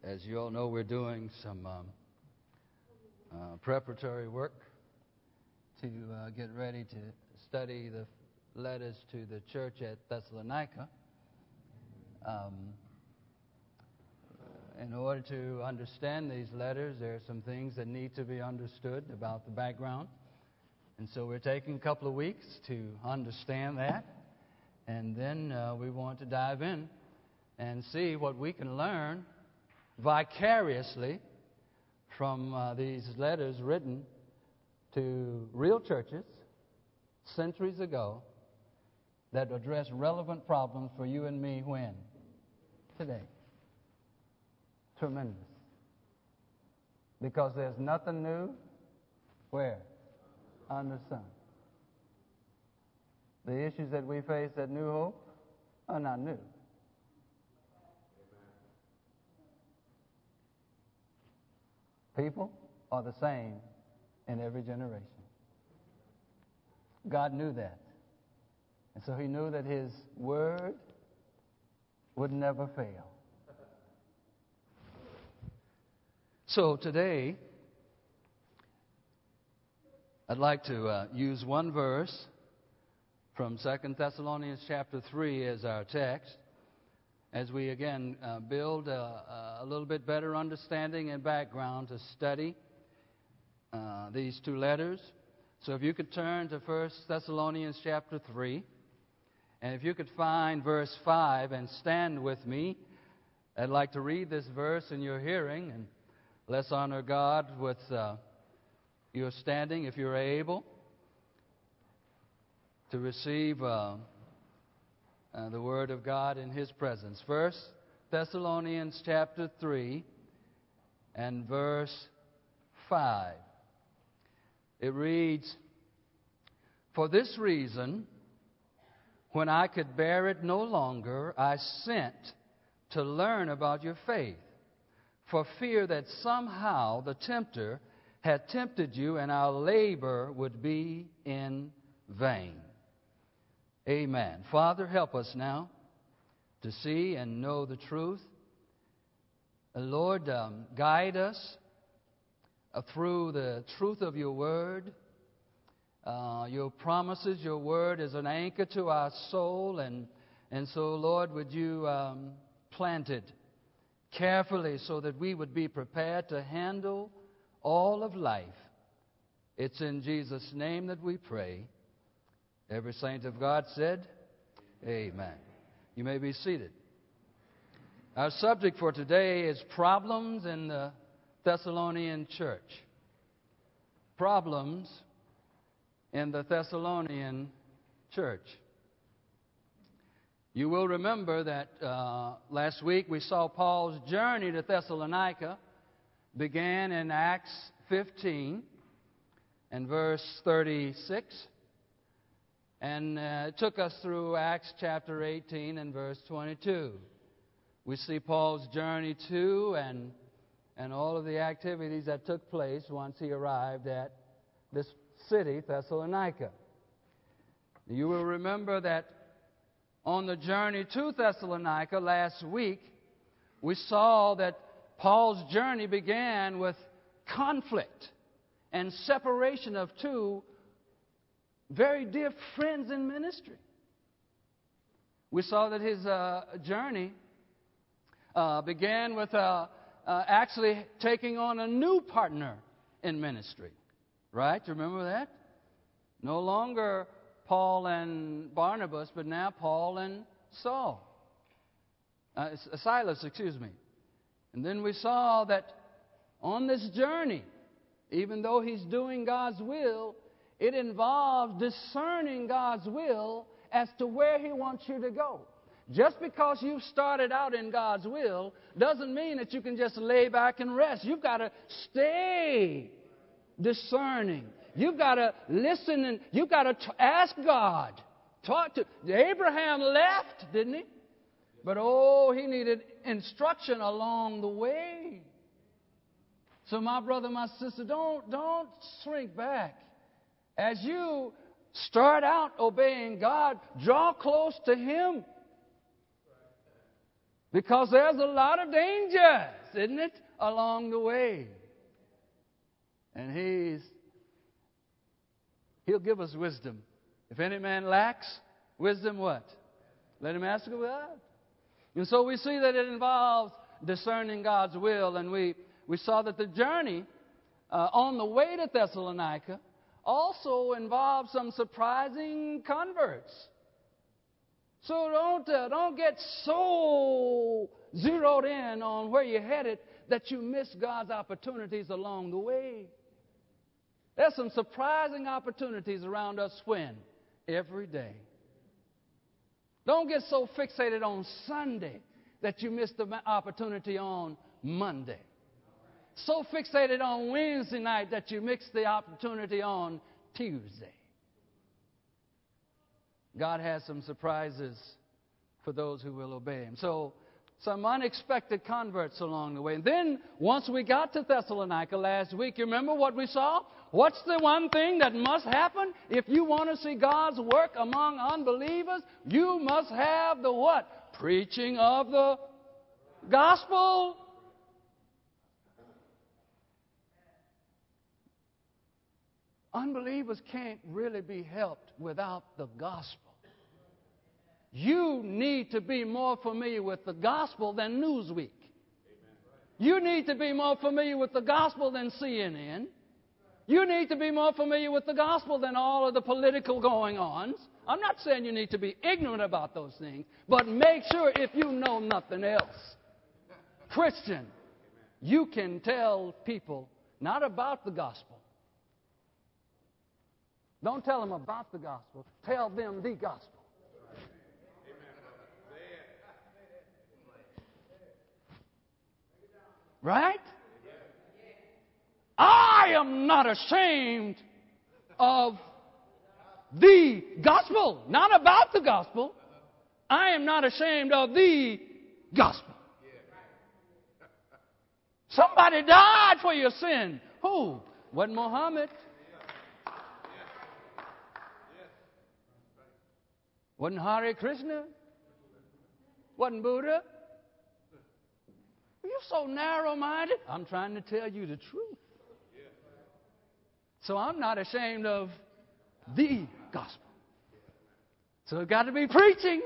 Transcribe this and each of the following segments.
As you all know, we're doing some preparatory work to get ready to study the letters to the church at Thessalonica. In order to understand these letters, there are some things that need to be understood about the background. And so we're taking a couple of weeks to understand that. And then we want to dive in and see what we can learn vicariously from these letters written to real churches centuries ago that address relevant problems for you and me when? Today. Tremendous. Because there's nothing new. Where? Under the sun. The issues that we face at New Hope are not new. People are the same in every generation. God knew that. And so He knew that His word would never fail. So today, I'd like to use one verse from 2 Thessalonians chapter 3 as our text, as we again build a little bit better understanding and background to study these two letters. So if you could turn to 1 Thessalonians chapter 3, and if you could find verse 5 and stand with me, I'd like to read this verse in your hearing, and let's honor God with your standing if you're able to receive the Word of God in His presence. 1 Thessalonians chapter 3 and verse 5. It reads, "For this reason, when I could bear it no longer, I sent to learn about your faith, for fear that somehow the tempter had tempted you and our labor would be in vain." Amen. Father, help us now to see and know the truth. Lord, guide us through the truth of your word. Your promises, your word is an anchor to our soul. And so, Lord, would you plant it carefully so that we would be prepared to handle all of life. It's in Jesus' name that we pray. Every saint of God said, amen. You may be seated. Our subject for today is problems in the Thessalonian church. Problems in the Thessalonian church. You will remember that last week we saw Paul's journey to Thessalonica began in Acts 15 and verse 36. And it took us through Acts chapter 18 and verse 22. We see Paul's journey to and all of the activities that took place once he arrived at this city, Thessalonica. You will remember that on the journey to Thessalonica last week, we saw that Paul's journey began with conflict and separation of two very dear friends in ministry. We saw that his journey began with actually taking on a new partner in ministry. Right? You remember that? No longer Paul and Barnabas, but now Paul and Silas, excuse me. And then we saw that on this journey, even though he's doing God's will, it involves discerning God's will as to where He wants you to go. Just because you've started out in God's will doesn't mean that you can just lay back and rest. You've got to stay discerning. You've got to listen and you've got to ask God. Talk to Abraham left, didn't he? But he needed instruction along the way. So my brother, my sister, don't shrink back. As you start out obeying God, draw close to Him. Because there's a lot of dangers isn't it, along the way. And He'll give us wisdom. If any man lacks wisdom, what? Let him ask of God. And so we see that it involves discerning God's will. And we saw that the journey on the way to Thessalonica also involved some surprising converts. So don't get so zeroed in on where you're headed that you miss God's opportunities along the way. There's some surprising opportunities around us when? Every day. Don't get so fixated on Sunday that you miss the opportunity on Monday. So fixated on Wednesday night that you miss the opportunity on Tuesday. God has some surprises for those who will obey Him. So, some unexpected converts along the way. And then, once we got to Thessalonica last week, you remember what we saw? What's the one thing that must happen if you want to see God's work among unbelievers? You must have the what? Preaching of the gospel. Unbelievers can't really be helped without the gospel. You need to be more familiar with the gospel than Newsweek. You need to be more familiar with the gospel than CNN. You need to be more familiar with the gospel than all of the political going-ons. I'm not saying you need to be ignorant about those things, but make sure if you know nothing else. Christian, you can tell people not about the gospel. Don't tell them about the gospel. Tell them the gospel. Right? I am not ashamed of the gospel. Not about the gospel. I am not ashamed of the gospel. Somebody died for your sin. Who? Wasn't Muhammad. Wasn't Hare Krishna? Wasn't Buddha? You're so narrow-minded. I'm trying to tell you the truth. So I'm not ashamed of the gospel. So it's got to be preaching.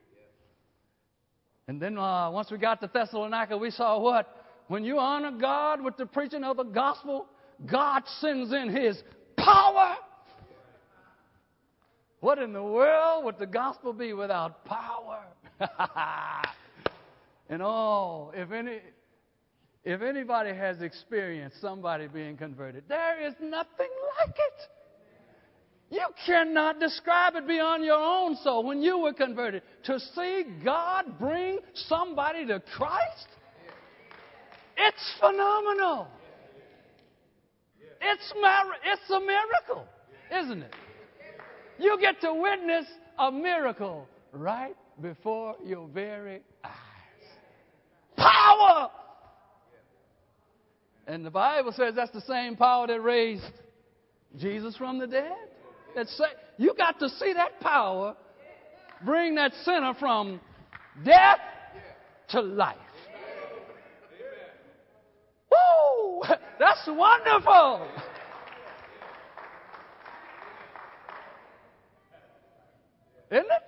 And then once we got to Thessalonica, we saw what? When you honor God with the preaching of the gospel, God sends in His power. What in the world would the gospel be without power? And if anybody has experienced somebody being converted, there is nothing like it. You cannot describe it beyond your own soul. When you were converted, to see God bring somebody to Christ, it's phenomenal. It's a miracle, isn't it? You get to witness a miracle right before your very eyes. Power! And the Bible says that's the same power that raised Jesus from the dead. You got to see that power bring that sinner from death to life. Woo! That's wonderful! Isn't it?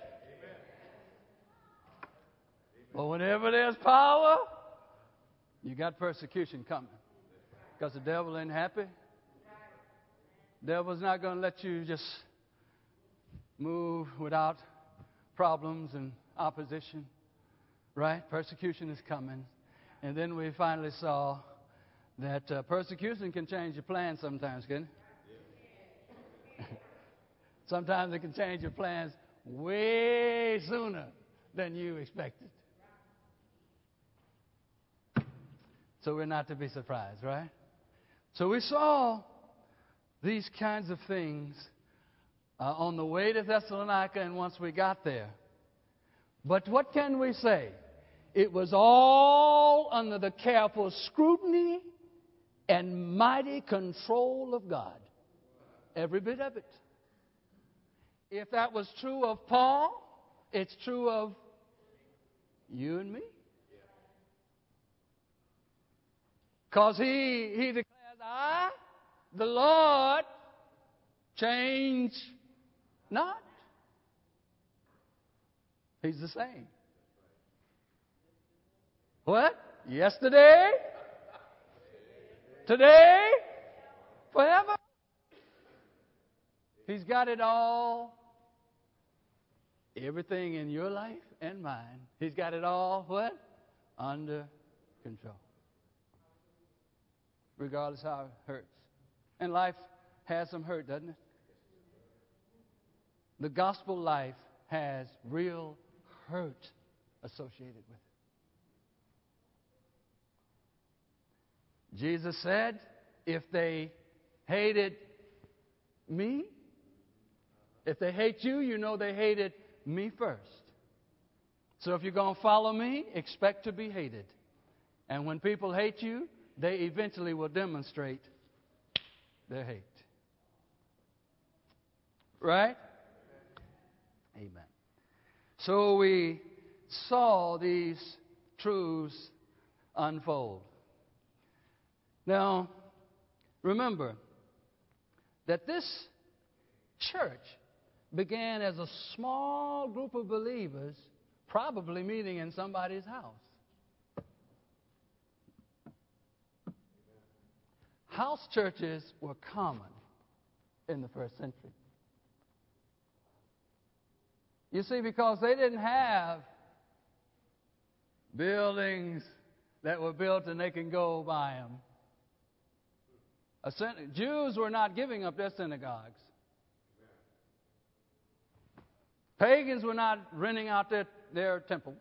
But whenever there's power, you got persecution coming. Because the devil ain't happy. The devil's not going to let you just move without problems and opposition. Right? Persecution is coming. And then we finally saw that persecution can change your plans sometimes, can it? Sometimes it can change your plans way sooner than you expected. So we're not to be surprised, right? So we saw these kinds of things on the way to Thessalonica and once we got there. But what can we say? It was all under the careful scrutiny and mighty control of God. Every bit of it. If that was true of Paul, it's true of you and me. Because he declares, I, the Lord, change not. He's the same. What? Yesterday, today, forever. He's got it all. Everything in your life and mine. He's got it all, what? Under control. Regardless how it hurts. And life has some hurt, doesn't it? The gospel life has real hurt associated with it. Jesus said, if they hated me, if they hate you, you know they hated me first. So if you're going to follow me, expect to be hated. And when people hate you, they eventually will demonstrate their hate. Right? Amen. So we saw these truths unfold. Now, remember that this church began as a small group of believers, probably meeting in somebody's house. House churches were common in the first century. You see, because they didn't have buildings that were built and they can go by them. Jews were not giving up their synagogues. Pagans were not renting out their temples.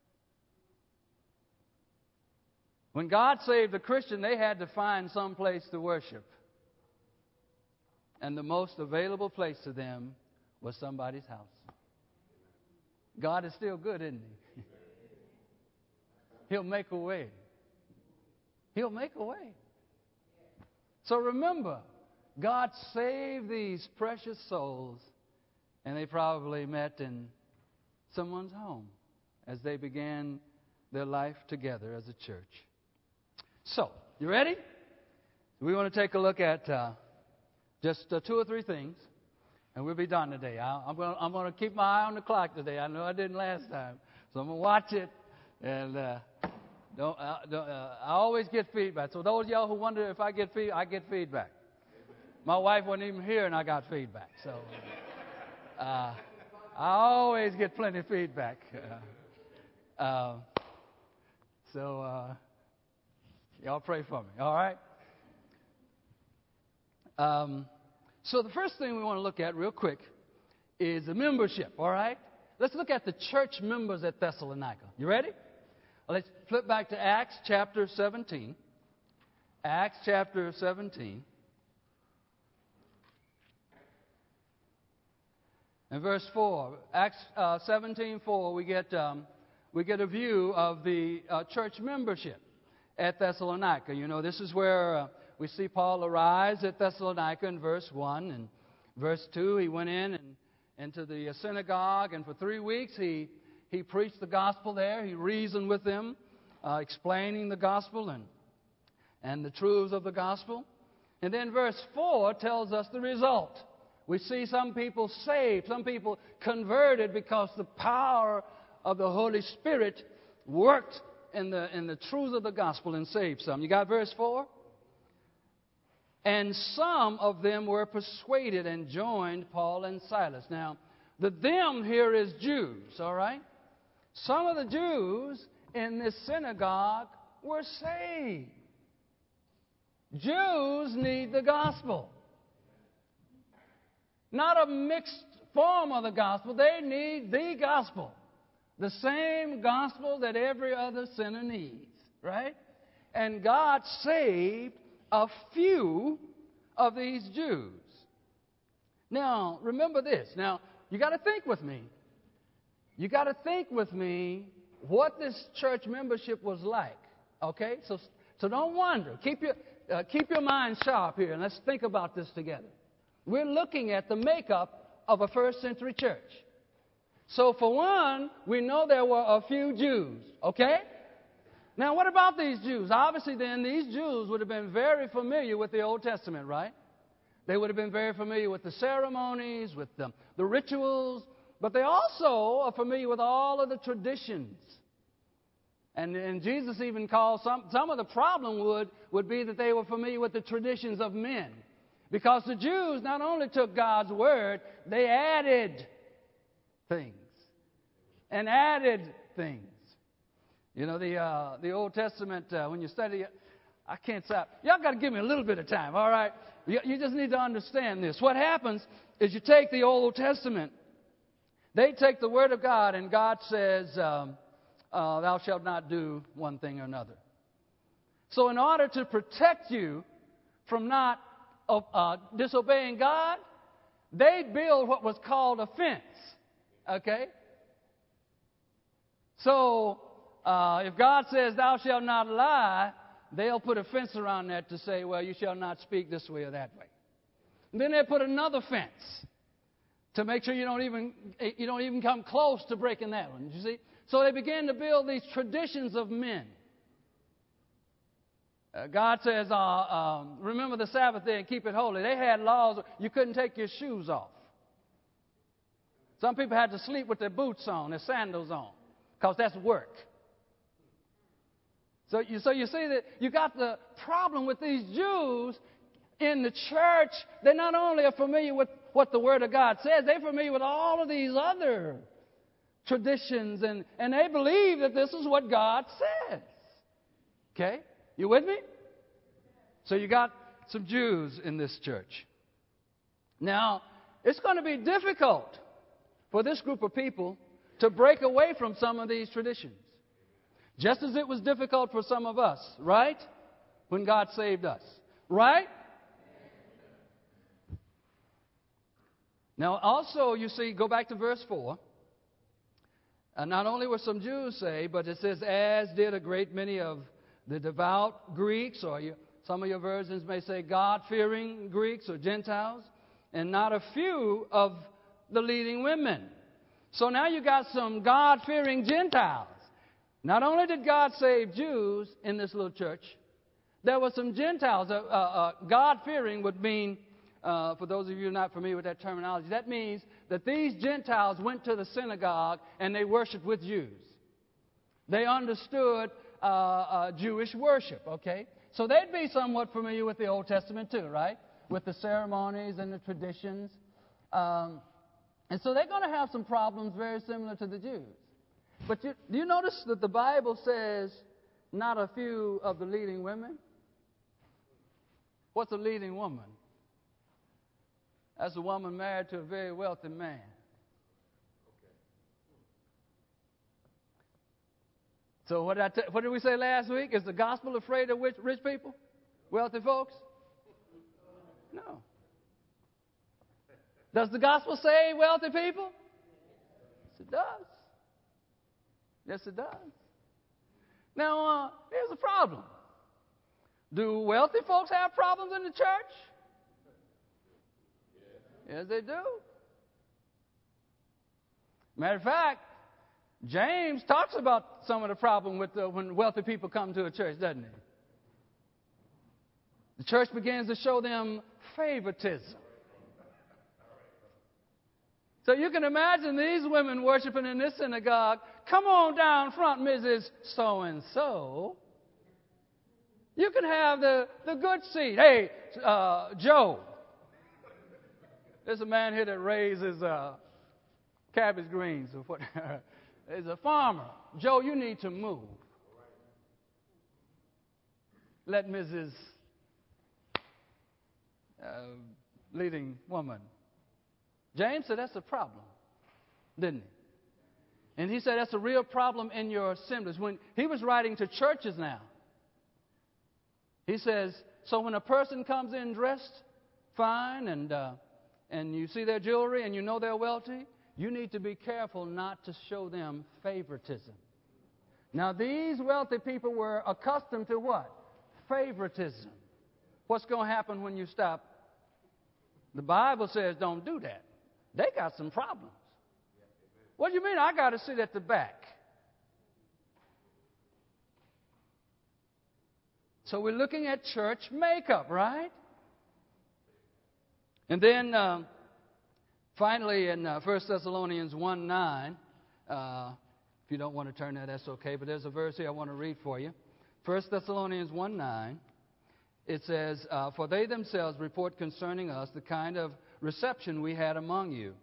When God saved a Christian, they had to find some place to worship. And the most available place to them was somebody's house. God is still good, isn't He? He'll make a way. He'll make a way. So remember, God saved these precious souls, and they probably met in someone's home as they began their life together as a church. So, you ready? We want to take a look at just 2 or 3 things, and we'll be done today. I'm going to keep my eye on the clock today. I know I didn't last time, so I'm going to watch it, and I always get feedback. So those of y'all who wonder if I get feedback, I get feedback. My wife wasn't even here, and I got feedback. So I always get plenty of feedback. Y'all pray for me, all right? So the first thing we want to look at real quick is the membership, all right? Let's look at the church members at Thessalonica. You ready? Let's flip back to Acts chapter 17. Acts chapter 17. And verse 4. Acts 17:4, we get a view of the church membership at Thessalonica. You know, this is where we see Paul arise at Thessalonica in verse 1. And verse 2, he went into the synagogue, and for 3 weeks he preached the gospel there. He reasoned with them, explaining the gospel and the truths of the gospel. And then verse 4 tells us the result. We see some people saved, some people converted because the power of the Holy Spirit worked in the truths of the gospel and saved some. You got verse 4? And some of them were persuaded and joined Paul and Silas. Now, the them here is Jews, all right? Some of the Jews in this synagogue were saved. Jews need the gospel. Not a mixed form of the gospel. They need the gospel. The same gospel that every other sinner needs, right? And God saved a few of these Jews. Now, remember this. Now, you got to think with me. You got to think with me what this church membership was like. Okay? So don't wonder. Keep your mind sharp here, and let's think about this together. We're looking at the makeup of a first century church. So for one, we know there were a few Jews. Okay? Now, what about these Jews? Obviously, then, these Jews would have been very familiar with the Old Testament, right? They would have been very familiar with the ceremonies, with the rituals, but they also are familiar with all of the traditions. And Jesus even calls some of the problem would be that they were familiar with the traditions of men. Because the Jews not only took God's word, they added things. And added things. You know, the Old Testament, when you study it, I can't stop. Y'all got to give me a little bit of time, all right? You just need to understand this. What happens is you take the Old Testament, they take the Word of God, and God says, thou shalt not do one thing or another. So in order to protect you from not disobeying God, they build what was called a fence. Okay? So if God says, thou shalt not lie, they'll put a fence around that to say, well, you shall not speak this way or that way. And then they put another fence to make sure you don't even come close to breaking that one. You see? So they began to build these traditions of men. God says, remember the Sabbath day and keep it holy. They had laws. You couldn't take your shoes off. Some people had to sleep with their boots on, their sandals on, because that's work. So you see that you got the problem with these Jews in the church. They not only are familiar with what the Word of God says, they're familiar with all of these other traditions, and they believe that this is what God says. Okay? You with me? So you got some Jews in this church. Now, it's going to be difficult for this group of people to break away from some of these traditions. Just as it was difficult for some of us, right? When God saved us. Right? Now, also, you see, go back to verse 4. Not only were some Jews saved, but it says, as did a great many of the devout Greeks, or some of your versions may say God-fearing Greeks or Gentiles, and not a few of the leading women. So now you got some God-fearing Gentiles. Not only did God save Jews in this little church, there were some Gentiles. God-fearing would mean, for those of you not familiar with that terminology, that means that these Gentiles went to the synagogue and they worshiped with Jews. They understood Jewish worship, okay? So they'd be somewhat familiar with the Old Testament too, right? With the ceremonies and the traditions. And so they're going to have some problems very similar to the Jews. But do you notice that the Bible says not a few of the leading women? What's a leading woman? That's a woman married to a very wealthy man. So what did we say last week? Is the gospel afraid of rich people? Wealthy folks? No. Does the gospel save wealthy people? Yes, it does. Yes, it does. Now, here's the problem. Do wealthy folks have problems in the church? Yes, they do. Matter of fact, James talks about some of the problem with when wealthy people come to a church, doesn't he? The church begins to show them favoritism. So you can imagine these women worshiping in this synagogue. Come on down front, Mrs. So-and-so. You can have the good seat. Hey, Joe. There's a man here that raises cabbage greens or whatever. There's a farmer. Joe, you need to move. Let Mrs. Leading woman. James said that's a problem, didn't he? And he said that's a real problem in your assemblies. When he was writing to churches now, he says, so when a person comes in dressed fine and you see their jewelry and you know they're wealthy, you need to be careful not to show them favoritism. Now, these wealthy people were accustomed to what? Favoritism. What's going to happen when you stop? The Bible says don't do that. They got some problems. What do you mean I got to sit at the back? So we're looking at church makeup, right? And then finally in 1 Thessalonians 1:9, if you don't want to turn there, that's okay. But there's a verse here I want to read for you. 1 Thessalonians 1:9, it says, "For they themselves report concerning us the kind of reception we had among you,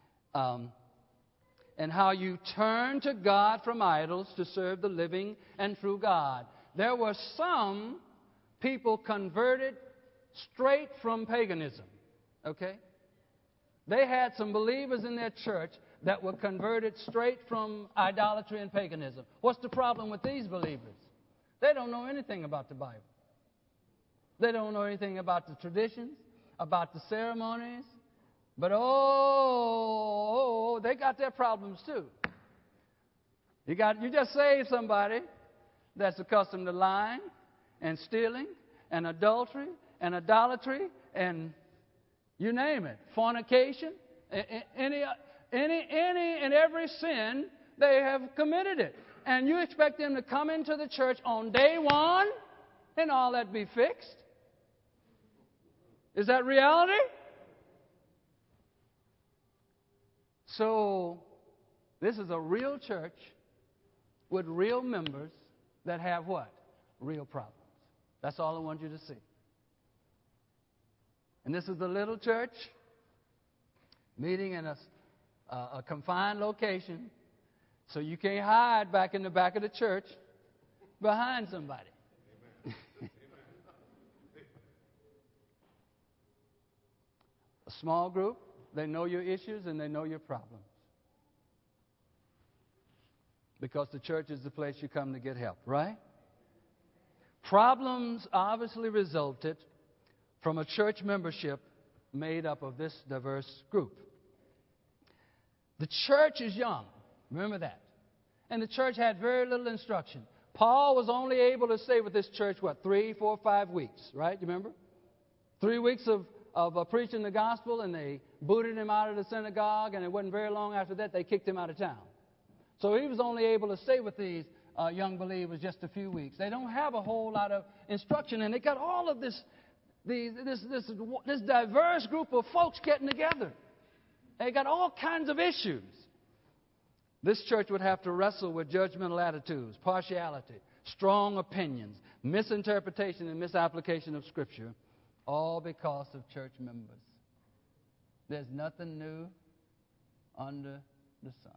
and how you turned to God from idols to serve the living and true God." There were some people converted straight from paganism, okay? They had some believers in their church that were converted straight from idolatry and paganism. What's the problem with these believers? They don't know anything about the Bible. They don't know anything about the traditions, about the ceremonies. But they got their problems too. You just saved somebody that's accustomed to lying and stealing and adultery and idolatry and you name it, fornication, any and every sin, they have committed it. And you expect them to come into the church on day one and all that be fixed? Is that reality? So, this is a real church with real members that have what? Real problems. That's all I want you to see. And this is a little church meeting in a confined location, so you can't hide back in the back of the church behind somebody. A small group, they know your issues and they know your problems. Because the church is the place you come to get help, right? Problems obviously resulted from a church membership made up of this diverse group. The church is young. Remember that. And the church had very little instruction. Paul was only able to stay with this church, 3, 4, 5 weeks, right? You remember? 3 weeks of preaching the gospel, and they booted him out of the synagogue, and it wasn't very long after that they kicked him out of town. So he was only able to stay with these young believers just a few weeks. They don't have a whole lot of instruction, and they got all of this diverse group of folks getting together. They got all kinds of issues. This church would have to wrestle with judgmental attitudes, partiality, strong opinions, misinterpretation and misapplication of Scripture, all because of church members. There's nothing new under the sun.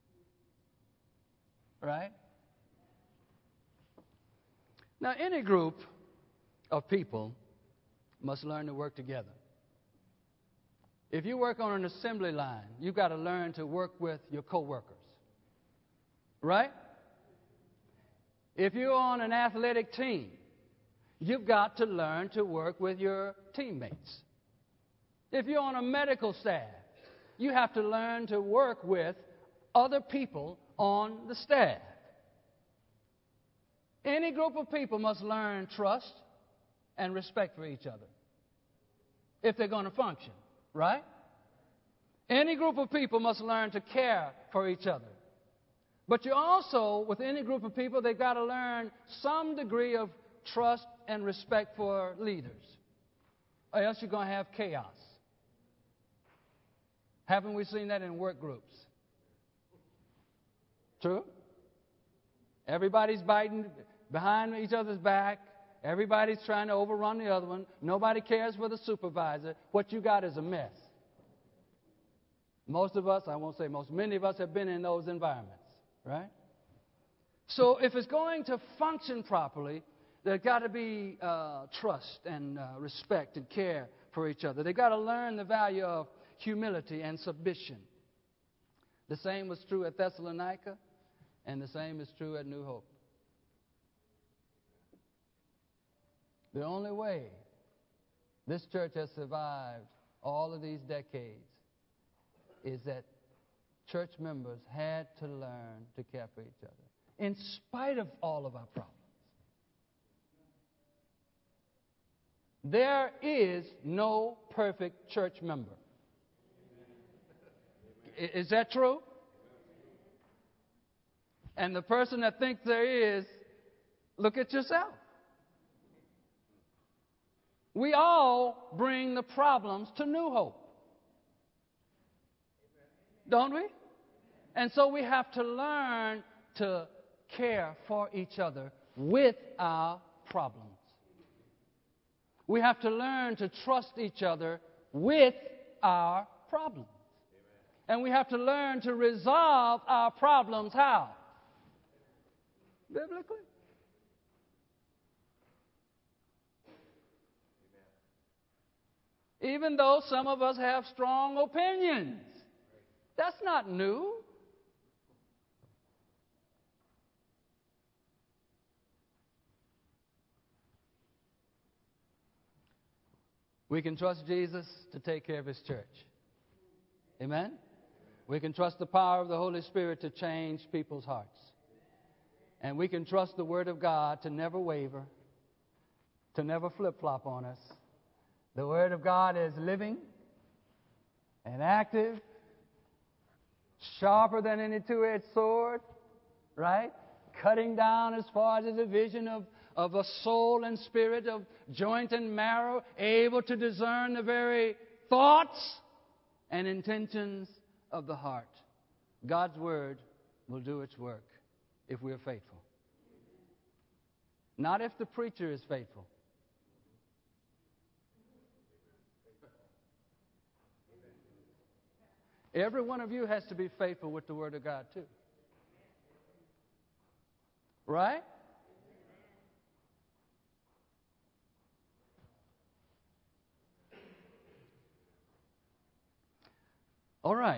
Right? Now, any group of people must learn to work together. If you work on an assembly line, you've got to learn to work with your coworkers. Right? If you're on an athletic team, you've got to learn to work with your teammates. If you're on a medical staff, you have to learn to work with other people on the staff. Any group of people must learn trust and respect for each other if they're going to function, right? Any group of people must learn to care for each other. But you also, with any group of people, they've got to learn some degree of trust and respect for leaders, or else you're going to have chaos. Haven't we seen that in work groups? True? Everybody's biting behind each other's back. Everybody's trying to overrun the other one. Nobody cares for the supervisor. What you got is a mess. Most of us, I won't say most, many of us have been in those environments, right? So if it's going to function properly, there's got to be trust and respect and care for each other. They've got to learn the value of humility and submission. The same was true at Thessalonica, and the same is true at New Hope. The only way this church has survived all of these decades is that church members had to learn to care for each other, in spite of all of our problems. There is no perfect church member. Is that true? And the person that thinks there is, look at yourself. We all bring the problems to New Hope. Don't we? And so we have to learn to care for each other with our problems. We have to learn to trust each other with our problems. And we have to learn to resolve our problems how? Biblically. Even though some of us have strong opinions. That's not new. We can trust Jesus to take care of His church. Amen? We can trust the power of the Holy Spirit to change people's hearts. And we can trust the Word of God to never waver, to never flip-flop on us. The Word of God is living and active, sharper than any two-edged sword, right? Cutting down as far as the division of a soul and spirit, of joint and marrow, able to discern the very thoughts and intentions of the heart. God's Word will do its work if we are faithful. Not if the preacher is faithful. Every one of you has to be faithful with the Word of God too. Right? All right.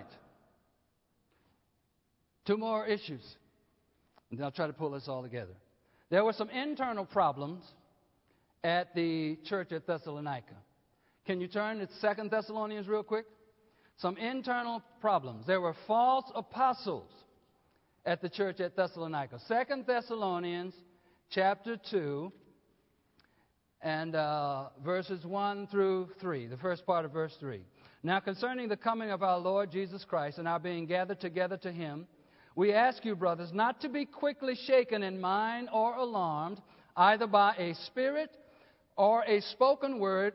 Two more issues. And I'll try to pull this all together. There were some internal problems at the church at Thessalonica. Can you turn to 2 Thessalonians real quick? Some internal problems. There were false apostles at the church at Thessalonica. 2 Thessalonians chapter 2 and verses 1 through 3, the first part of verse 3. Now concerning the coming of our Lord Jesus Christ and our being gathered together to Him, we ask you, brothers, not to be quickly shaken in mind or alarmed, either by a spirit or a spoken word,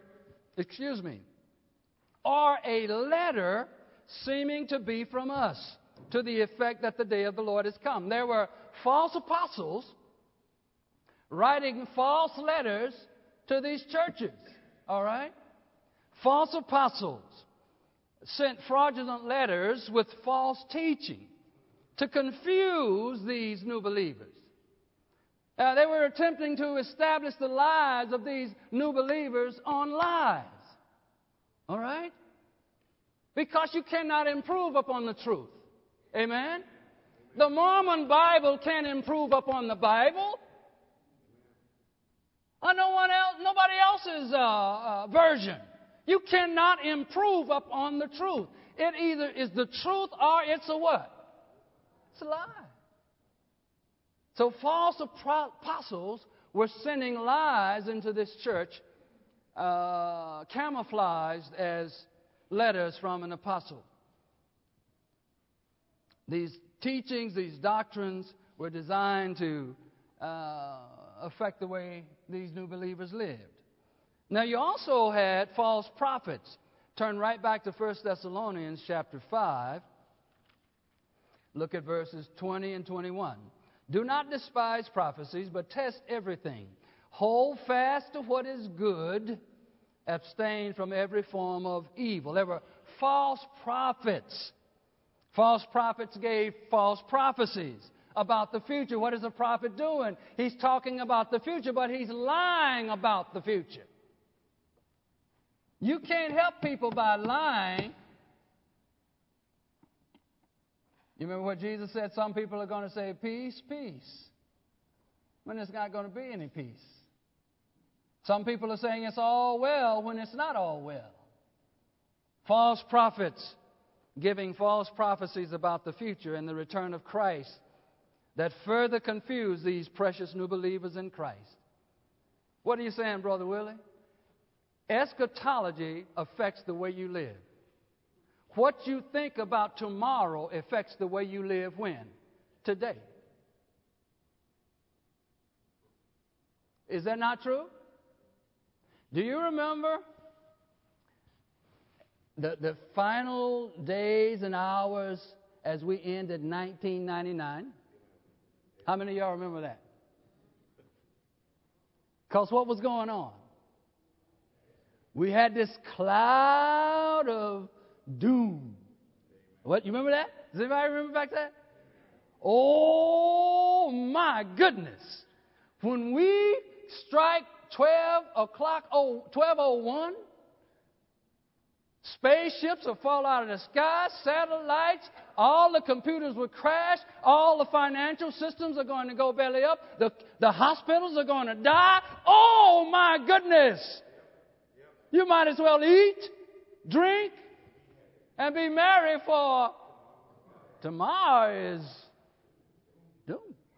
or a letter seeming to be from us, to the effect that the day of the Lord is come. There were false apostles writing false letters to these churches, all right? False apostles sent fraudulent letters with false teaching to confuse these new believers. They were attempting to establish the lives of these new believers on lies. All right? Because you cannot improve upon the truth. Amen? The Mormon Bible can't improve upon the Bible. Or nobody else's version. You cannot improve upon the truth. It either is the truth or it's a what? It's a lie. So false apostles were sending lies into this church, camouflaged as letters from an apostle. These teachings, these doctrines were designed to affect the way these new believers lived. Now you also had false prophets. Turn right back to 1 Thessalonians chapter 5. Look at verses 20 and 21. Do not despise prophecies, but test everything. Hold fast to what is good. Abstain from every form of evil. There were false prophets. False prophets gave false prophecies about the future. What is a prophet doing? He's talking about the future, but he's lying about the future. You can't help people by lying. You remember what Jesus said? Some people are going to say, peace, peace, when there's not going to be any peace. Some people are saying it's all well when it's not all well. False prophets giving false prophecies about the future and the return of Christ that further confuse these precious new believers in Christ. What are you saying, Brother Willie? Eschatology affects the way you live. What you think about tomorrow affects the way you live when? Today. Is that not true? Do you remember the final days and hours as we ended 1999? How many of y'all remember that? Because what was going on? We had this cloud of doom. What? You remember that? Does anybody remember back then? Oh my goodness. When we strike 12:01, spaceships will fall out of the sky, satellites, all the computers will crash, all the financial systems are going to go belly up, the hospitals are going to die. Oh my goodness! You might as well eat, drink, and be merry, for tomorrow is doom.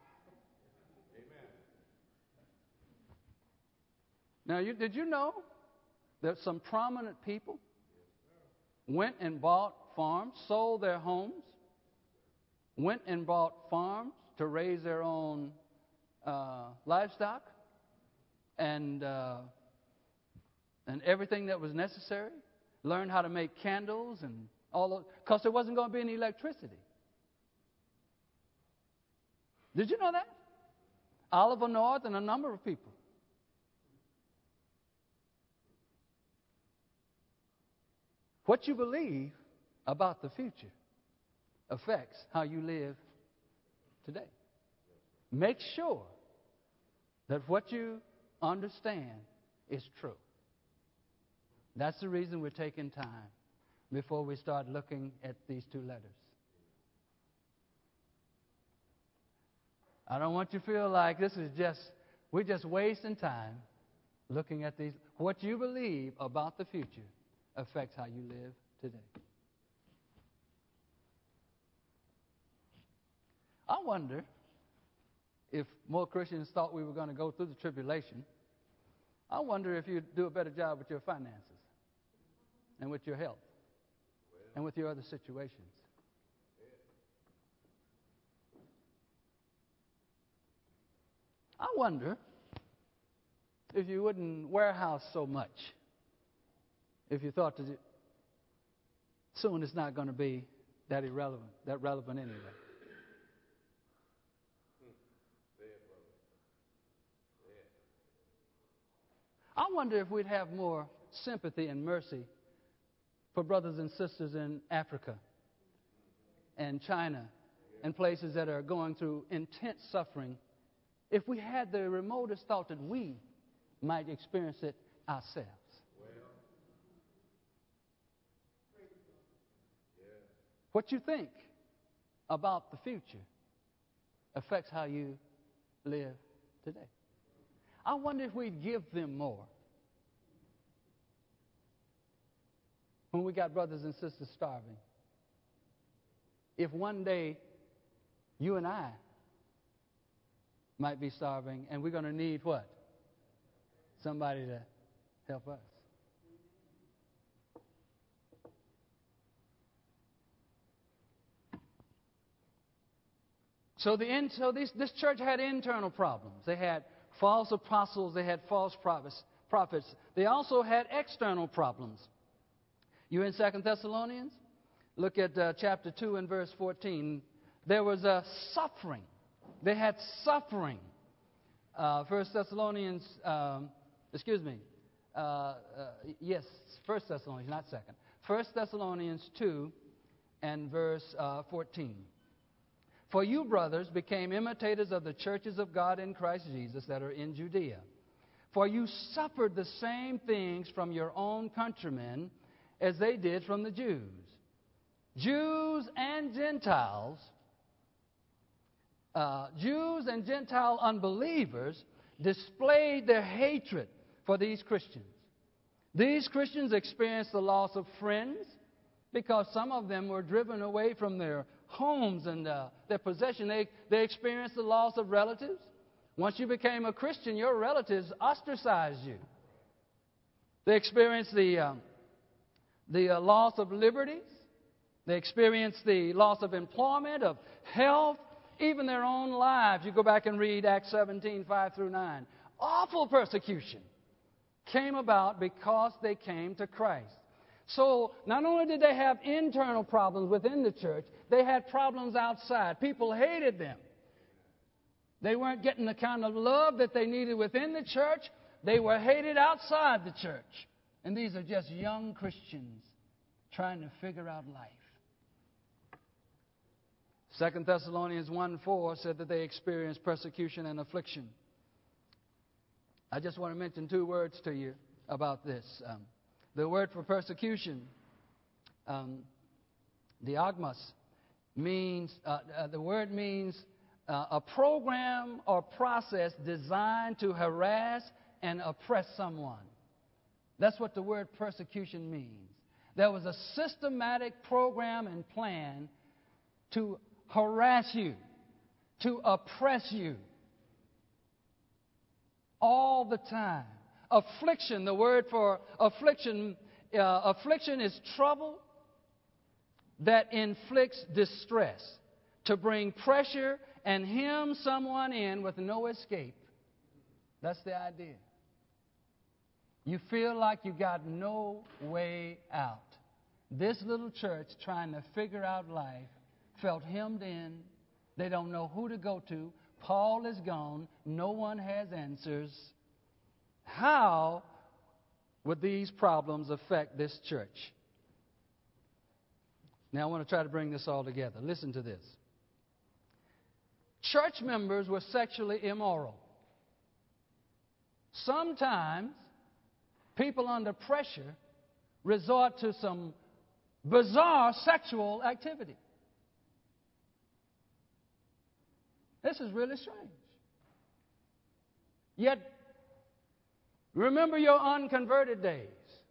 Now, did you know that some prominent people went and bought farms, sold their homes, went and bought farms to raise their own livestock and everything that was necessary, learned how to make candles and all of, because there wasn't going to be any electricity. Did you know that? Oliver North and a number of people. What you believe about the future affects how you live today. Make sure that what you understand is true. That's the reason we're taking time before we start looking at these two letters. I don't want you to feel like we're just wasting time looking at these. What you believe about the future affects how you live today. I wonder if more Christians thought we were going to go through the tribulation. I wonder if you'd do a better job with your finances and with your health and with your other situations. I wonder if you wouldn't warehouse so much if you thought that soon it's not going to be that relevant anyway. I wonder if we'd have more sympathy and mercy for brothers and sisters in Africa and China and places that are going through intense suffering if we had the remotest thought that we might experience it ourselves. What you think about the future affects how you live today. I wonder if we'd give them more when we got brothers and sisters starving. If one day you and I might be starving and we're going to need what? Somebody to help us. So this church had internal problems. They had false apostles. They had false prophets. They also had external problems. You're in 2 Thessalonians? Look at chapter 2 and verse 14. There was a suffering. They had suffering. 1 Thessalonians, yes, 1 Thessalonians, not 2nd. 1 Thessalonians 2 and verse 14. For you, brothers, became imitators of the churches of God in Christ Jesus that are in Judea. For you suffered the same things from your own countrymen as they did from the Jews. Jews and Gentiles, Jews and Gentile unbelievers displayed their hatred for these Christians. These Christians experienced the loss of friends because some of them were driven away from their homes and their possession. They experienced the loss of relatives. Once you became a Christian, your relatives ostracized you. They experienced the loss of liberties. They experienced the loss of employment, of health, even their own lives. You go back and read Acts 17, 5 through 9. Awful persecution came about because they came to Christ. So not only did they have internal problems within the church, they had problems outside. People hated them. They weren't getting the kind of love that they needed within the church. They were hated outside the church. And these are just young Christians trying to figure out life. 2 Thessalonians 1:4 said that they experienced persecution and affliction. I just want to mention two words to you about this. The word for persecution, diagmos, means the word means a program or process designed to harass and oppress someone. That's what the word persecution means. There was a systematic program and plan to harass you, to oppress you all the time. Affliction, the word for affliction is trouble that inflicts distress, to bring pressure and hem someone in with no escape. That's the idea. You feel like you got no way out. This little church trying to figure out life felt hemmed in. They don't know who to go to. Paul is gone. No one has answers. How would these problems affect this church? Now I want to try to bring this all together. Listen to this. Church members were sexually immoral. Sometimes people under pressure resort to some bizarre sexual activity. This is really strange. Yet, remember your unconverted days.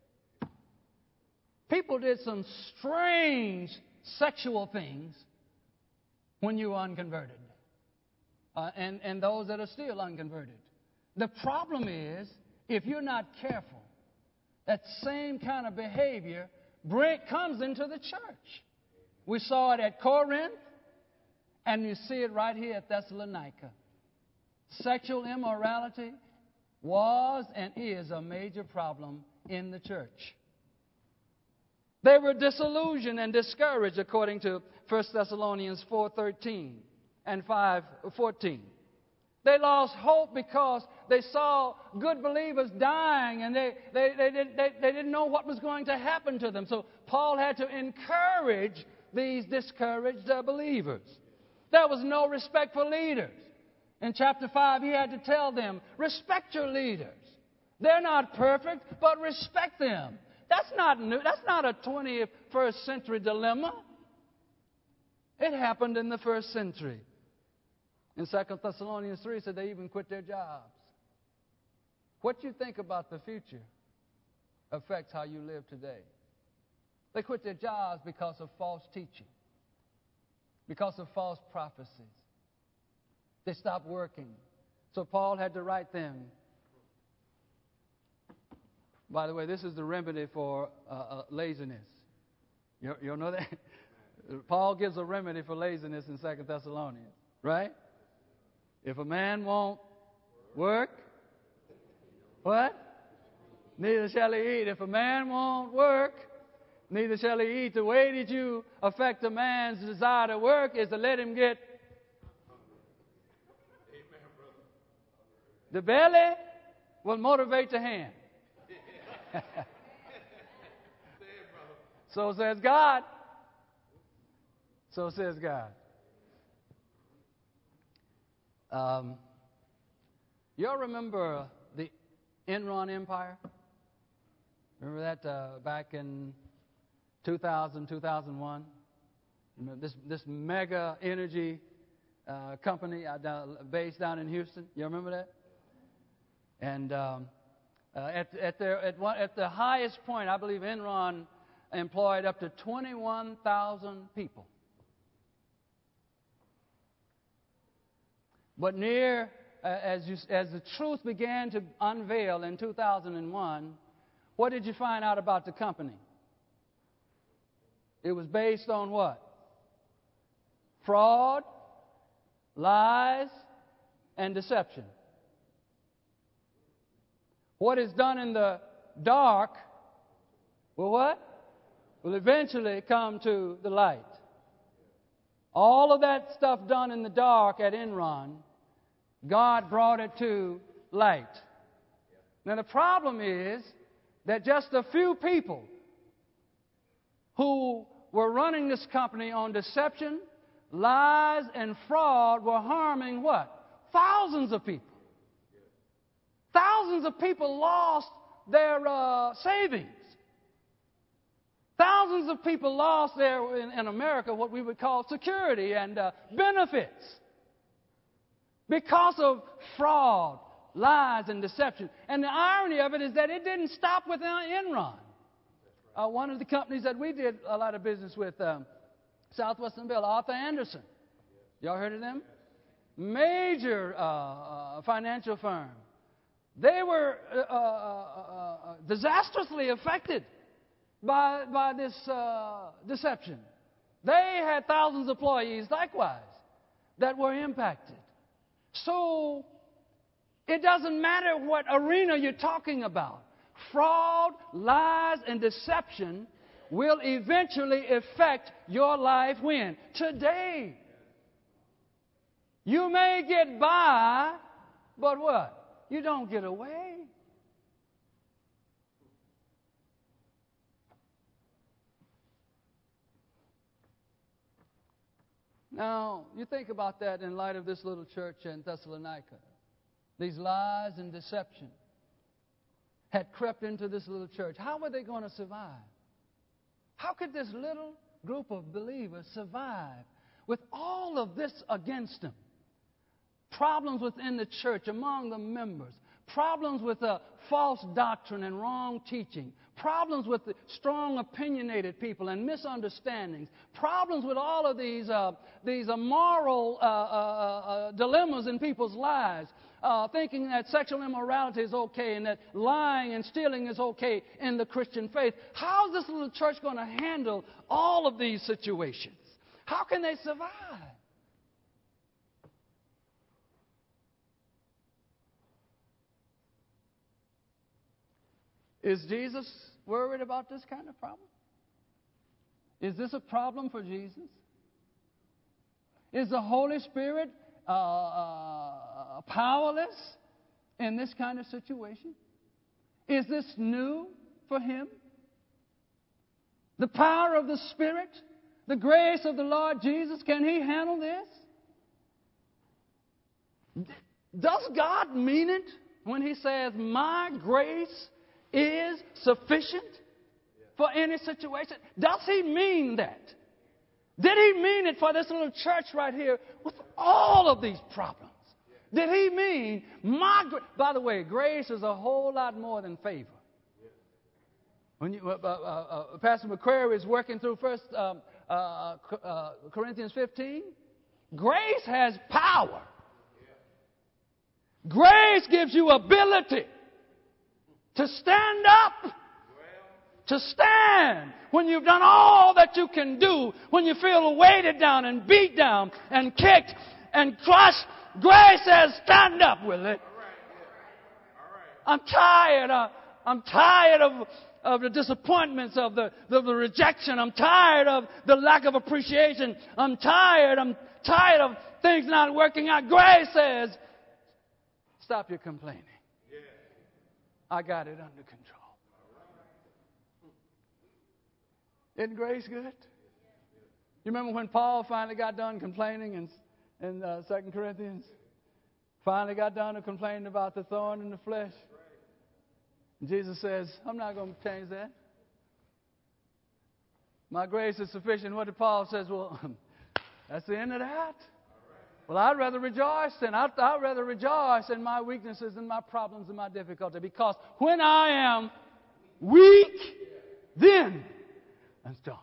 People did some strange sexual things when you were unconverted. And those that are still unconverted. The problem is, if you're not careful, that same kind of behavior comes into the church. We saw it at Corinth, and you see it right here at Thessalonica. Sexual immorality was and is a major problem in the church. They were disillusioned and discouraged, according to 1 Thessalonians 4:13 and 5:14. They lost hope because they saw good believers dying, and they didn't know what was going to happen to them. So Paul had to encourage these discouraged believers. There was no respect for leaders. In chapter 5, he had to tell them, respect your leaders. They're not perfect, but respect them. That's not new. That's not a 21st century dilemma. It happened in the first century. In 2 Thessalonians 3, it said they even quit their jobs. What you think about the future affects how you live today. They quit their jobs because of false teaching, because of false prophecies. They stopped working. So Paul had to write them. By the way, this is the remedy for laziness. You'll know that? Paul gives a remedy for laziness in 2 Thessalonians, right? If a man won't work, what? Neither shall he eat. If a man won't work, neither shall he eat. The way that you affect a man's desire to work is to let him get the belly will motivate the hand. So says God. So says God. You all remember the Enron Empire? Remember that back in 2000, 2001? Remember this mega energy company based down in Houston? You remember that? And at the highest point, I believe Enron employed up to 21,000 people. But as the truth began to unveil in 2001, what did you find out about the company? It was based on what? Fraud, lies, and deception. What is done in the dark will what? Will eventually come to the light. All of that stuff done in the dark at Enron, God brought it to light. Now the problem is that just a few people who were running this company on deception, lies, and fraud were harming what? Thousands of people. Thousands of people lost their savings. Thousands of people lost their, in America, what we would call security and benefits because of fraud, lies, and deception. And the irony of it is that it didn't stop with Enron. One of the companies that we did a lot of business with, Southwestern Bell, Arthur Anderson. Y'all heard of them? Major financial firm. They were disastrously affected by this deception. They had thousands of employees, likewise, that were impacted. So it doesn't matter what arena you're talking about. Fraud, lies, and deception will eventually affect your life when? Today. You may get by, but what? You don't get away. Now, you think about that in light of this little church in Thessalonica. These lies and deception had crept into this little church. How were they going to survive? How could this little group of believers survive with all of this against them? Problems within the church, among the members. Problems with false doctrine and wrong teaching. Problems with the strong opinionated people and misunderstandings. Problems with all of these moral dilemmas in people's lives. Thinking that sexual immorality is okay and that lying and stealing is okay in the Christian faith. How is this little church going to handle all of these situations? How can they survive? Is Jesus worried about this kind of problem? Is this a problem for Jesus? Is the Holy Spirit powerless in this kind of situation? Is this new for him? The power of the Spirit, the grace of the Lord Jesus, can he handle this? Does God mean it when he says, my grace is sufficient for any situation? Does he mean that? Did he mean it for this little church right here with all of these problems? Did he mean by the way, grace is a whole lot more than favor. When Pastor McQuarrie is working through First Corinthians 15, grace has power. Grace gives you ability to stand up. To stand when you've done all that you can do, when you feel weighted down and beat down and kicked and crushed. Grace says, stand up, will it? I'm tired. I'm tired of the disappointments, of the rejection. I'm tired of the lack of appreciation. I'm tired of things not working out. Grace says, stop your complaining. I got it under control. Isn't grace good? You remember when Paul finally got done complaining in 2 Corinthians? Finally got done complaining about the thorn in the flesh. And Jesus says, I'm not going to change that. My grace is sufficient. What did Paul says? Well, that's the end of that. Well, I'd rather rejoice then. I'd rather rejoice in my weaknesses and my problems and my difficulty. Because when I am weak, then I'm strong.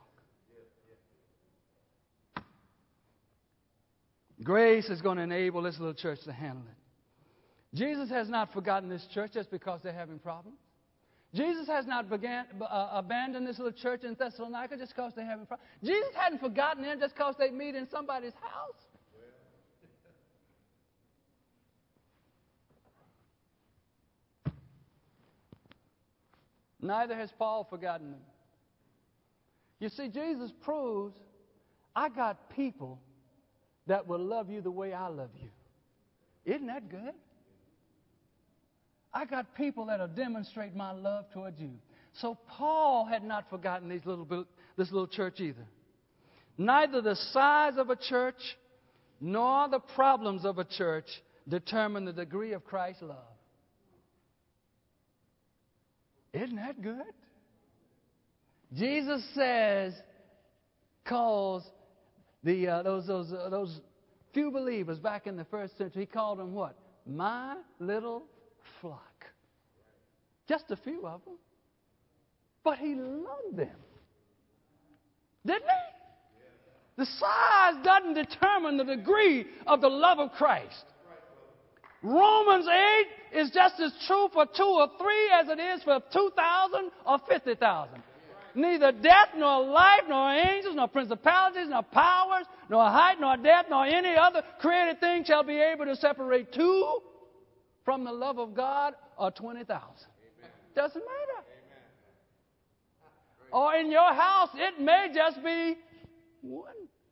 Grace is going to enable this little church to handle it. Jesus has not forgotten this church just because they're having problems. Jesus has not abandoned this little church in Thessalonica just because they're having problems. Jesus hadn't forgotten them just because they meet in somebody's house. Neither has Paul forgotten them. You see, Jesus proves I got people that will love you the way I love you. Isn't that good? I got people that will demonstrate my love towards you. So Paul had not forgotten this little church either. Neither the size of a church nor the problems of a church determine the degree of Christ's love. Isn't that good? Jesus calls those few believers back in the first century, he called them what? My little flock. Just a few of them. But he loved them. Didn't he? The size doesn't determine the degree of the love of Christ. Romans 8 is just as true for 2 or 3 as it is for 2,000 or 50,000. Neither death, nor life, nor angels, nor principalities, nor powers, nor height, nor depth, nor any other created thing shall be able to separate 2 from the love of God or 20,000. Doesn't matter. Or in your house, it may just be 1.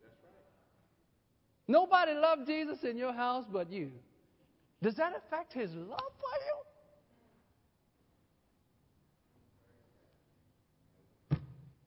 Nobody loved Jesus in your house but you. Does that affect his love for you?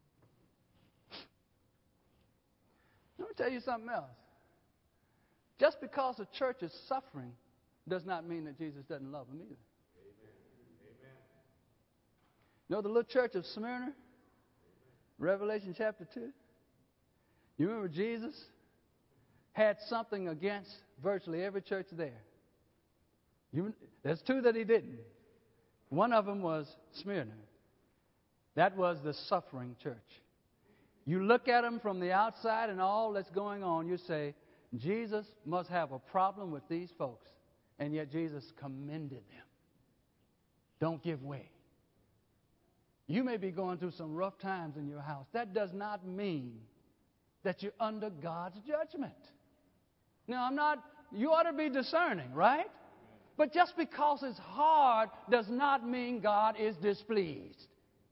Let me tell you something else. Just because a church is suffering does not mean that Jesus doesn't love them either. Amen. You know the little church of Smyrna? Revelation chapter 2. You remember Jesus had something against virtually every church there. There's 2 that he didn't. One of them was Smyrna. That was the suffering church. You look at them from the outside and all that's going on, you say, Jesus must have a problem with these folks. And yet Jesus commended them. Don't give way. You may be going through some rough times in your house. That does not mean that you're under God's judgment. Now, you ought to be discerning, right? But just because it's hard does not mean God is displeased.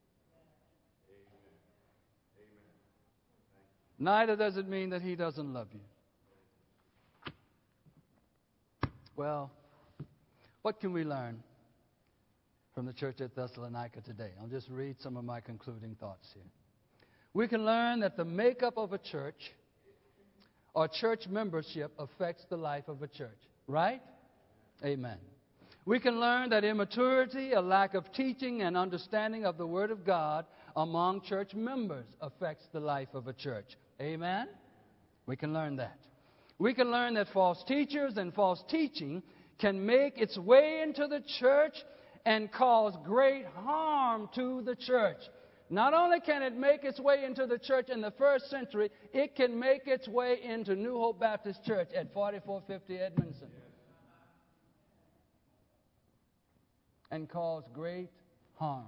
Neither does it mean that he doesn't love you. Well, what can we learn from the church at Thessalonica today? I'll just read some of my concluding thoughts here. We can learn that the makeup of a church or church membership affects the life of a church, right? Amen. We can learn that immaturity, a lack of teaching and understanding of the Word of God among church members affects the life of a church. Amen? We can learn that. We can learn that false teachers and false teaching can make its way into the church and cause great harm to the church. Not only can it make its way into the church in the first century, it can make its way into New Hope Baptist Church at 4450 Edmondson and cause great harm.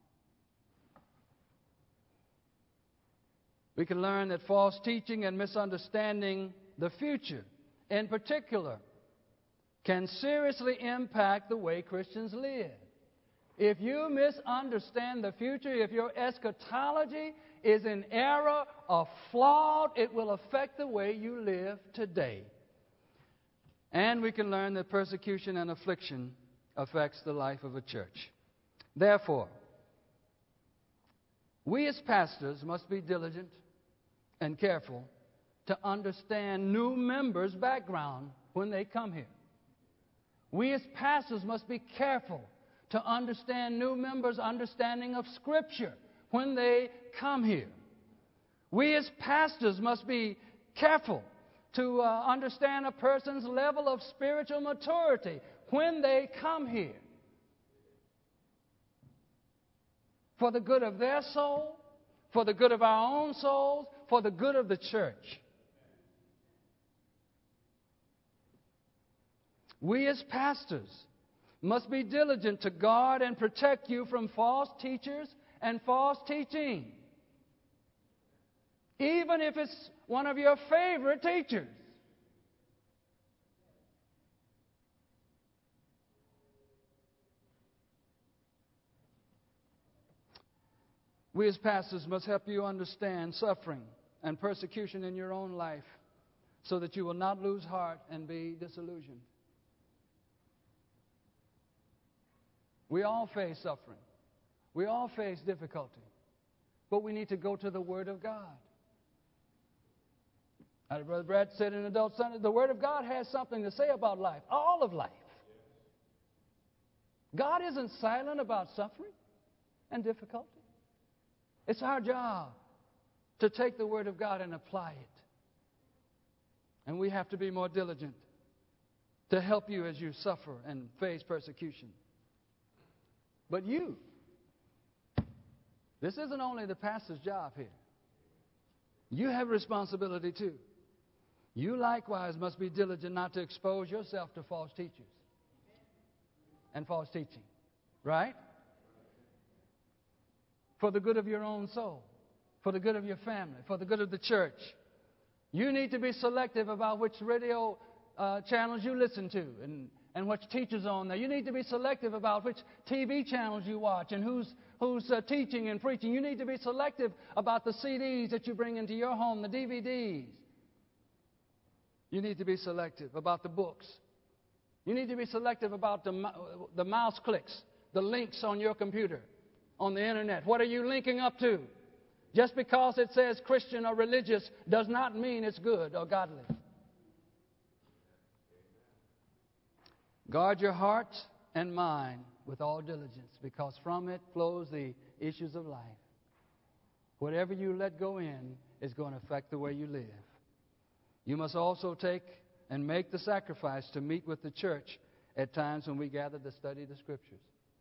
We can learn that false teaching and misunderstanding the future, in particular, can seriously impact the way Christians live. If you misunderstand the future, if your eschatology is in error or flawed, it will affect the way you live today. And we can learn that persecution and affliction affects the life of a church. Therefore, we as pastors must be diligent and careful to understand new members' background when they come here. We as pastors must be careful to understand new members' understanding of Scripture when they come here. We as pastors must be careful to understand a person's level of spiritual maturity when they come here. For the good of their soul, for the good of our own souls, for the good of the church. We as pastors must be diligent to guard and protect you from false teachers and false teaching, even if it's one of your favorite teachers. We as pastors must help you understand suffering and persecution in your own life so that you will not lose heart and be disillusioned. We all face suffering. We all face difficulty. But we need to go to the Word of God. As Brother Brad said in Adult Sunday, the Word of God has something to say about life, all of life. God isn't silent about suffering and difficulty. It's our job to take the Word of God and apply it. And we have to be more diligent to help you as you suffer and face persecution. But you, this isn't only the pastor's job here. You have responsibility too. You likewise must be diligent not to expose yourself to false teachers and false teaching. Right? For the good of your own soul, for the good of your family, for the good of the church. You need to be selective about which radio channels you listen to and which teachers are on there. You need to be selective about which TV channels you watch and who's teaching and preaching. You need to be selective about the CDs that you bring into your home, the DVDs. You need to be selective about the books. You need to be selective about the mouse clicks, the links on your computer, on the internet. What are you linking up to? Just because it says Christian or religious does not mean it's good or godly. Guard your heart and mind with all diligence, because from it flows the issues of life. Whatever you let go in is going to affect the way you live. You must also take and make the sacrifice to meet with the church at times when we gather to study the Scriptures.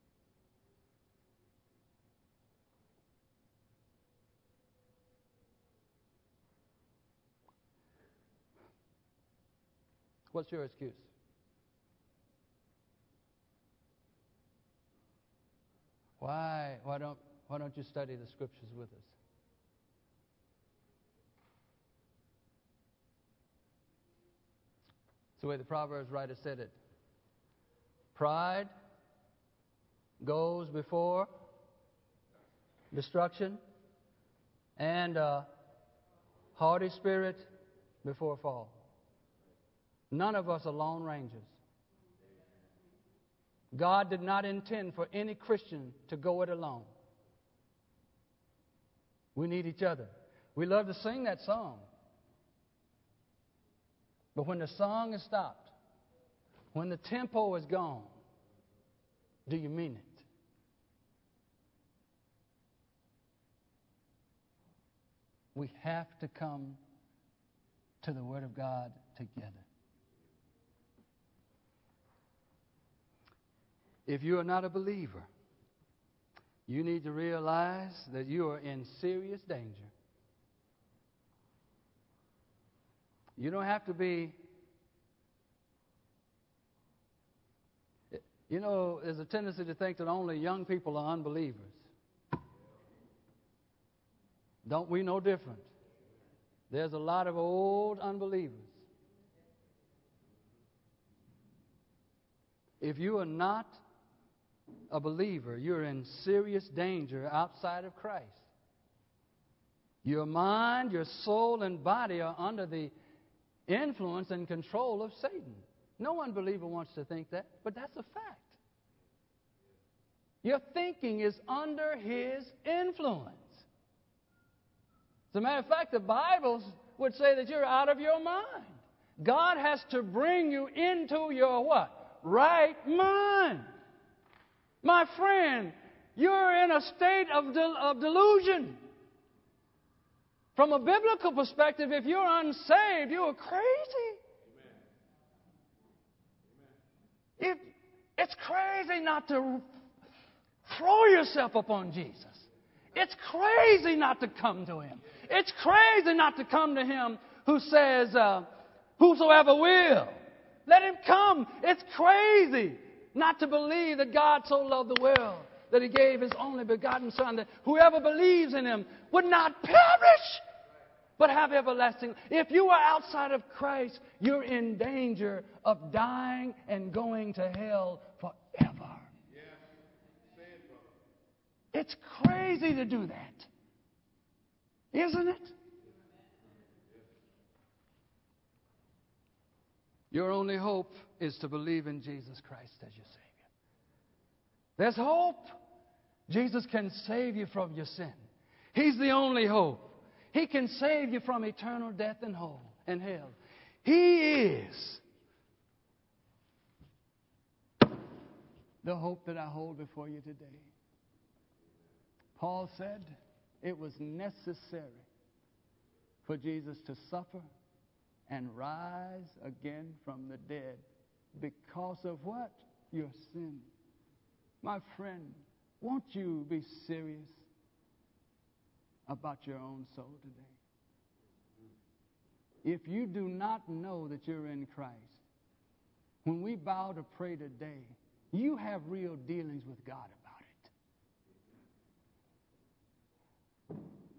What's your excuse? Why don't you study the Scriptures with us? It's the way the Proverbs writer said it. Pride goes before destruction, and a haughty spirit before fall. None of us are lone rangers. God did not intend for any Christian to go it alone. We need each other. We love to sing that song. But when the song is stopped, when the tempo is gone, do you mean it? We have to come to the Word of God together. If you are not a believer, you need to realize that you are in serious danger. You don't have to be... You know, there's a tendency to think that only young people are unbelievers. Don't we know different? There's a lot of old unbelievers. If you are not a believer, you're in serious danger outside of Christ. Your mind, your soul, and body are under the influence and control of Satan. No unbeliever wants to think that, but that's a fact. Your thinking is under his influence. As a matter of fact, the Bible would say that you're out of your mind. God has to bring you into your what? Right mind. My friend, you're in a state of delusion. From a biblical perspective, if you're unsaved, you're crazy. It's crazy not to throw yourself upon Jesus. It's crazy not to come to Him. It's crazy not to come to Him who says, whosoever will, let him come. It's crazy not to believe that God so loved the world that He gave His only begotten Son, that whoever believes in Him would not perish, but have everlasting. If you are outside of Christ, you're in danger of dying and going to hell forever. It's crazy to do that. Isn't it? Your only hope is to believe in Jesus Christ as your Savior. There's hope. Jesus can save you from your sin. He's the only hope. He can save you from eternal death and hell. He is the hope that I hold before you today. Paul said it was necessary for Jesus to suffer and rise again from the dead because of what? Your sin. My friend, won't you be serious about your own soul today? If you do not know that you're in Christ, when we bow to pray today, you have real dealings with God about it.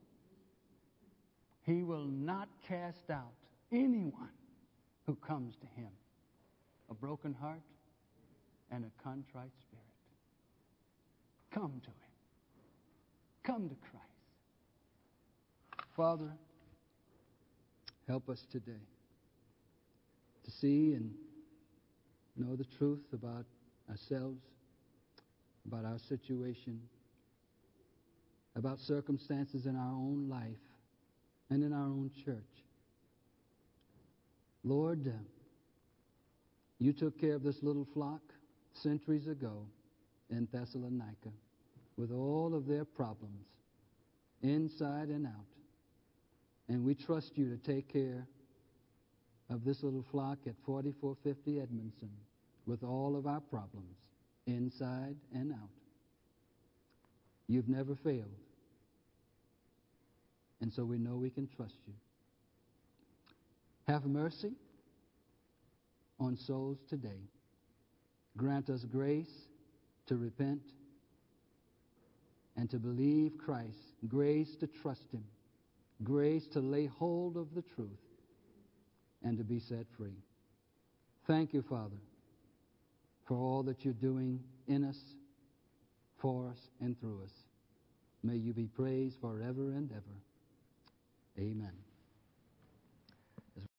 He will not cast out anyone who comes to him. A broken heart and a contrite spirit. Come to him. Come to Christ. Father, help us today to see and know the truth about ourselves, about our situation, about circumstances in our own life and in our own church. Lord, you took care of this little flock centuries ago in Thessalonica with all of their problems, inside and out. And we trust you to take care of this little flock at 4450 Edmondson with all of our problems, inside and out. You've never failed. And so we know we can trust you. Have mercy on souls today. Grant us grace to repent and to believe Christ, grace to trust him, grace to lay hold of the truth and to be set free. Thank you, Father, for all that you're doing in us, for us, and through us. May you be praised forever and ever. Amen.